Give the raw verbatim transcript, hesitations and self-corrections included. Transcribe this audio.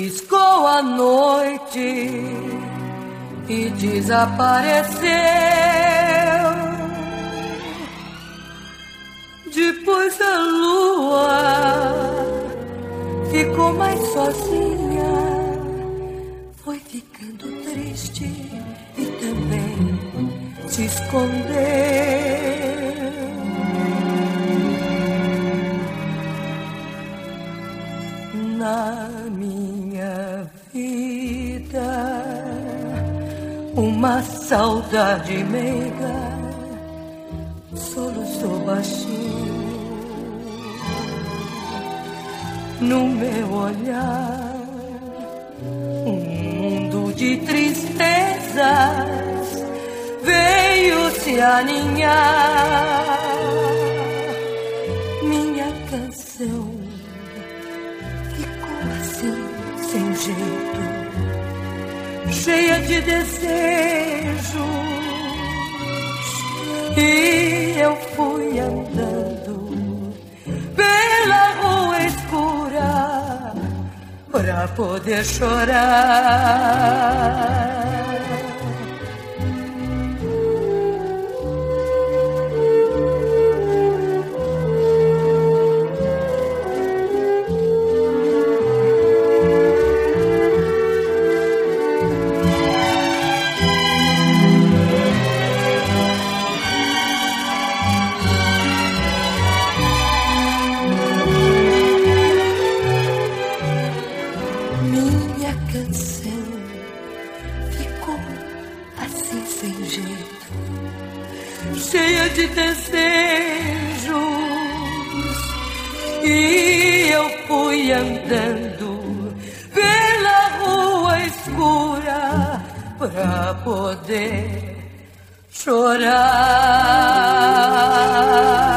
piscou a noite e desapareceu. Depois a lua ficou mais sozinha, foi ficando triste e também se escondeu. Na minha vida, uma saudade meiga soluçou baixinho. No meu olhar, um mundo de tristezas veio se aninhar. Minha canção ficou assim, sem jeito, cheia de desejos, e eu fui andando pela rua escura pra poder chorar. Cheia de desejos, e eu fui andando pela rua escura pra poder chorar.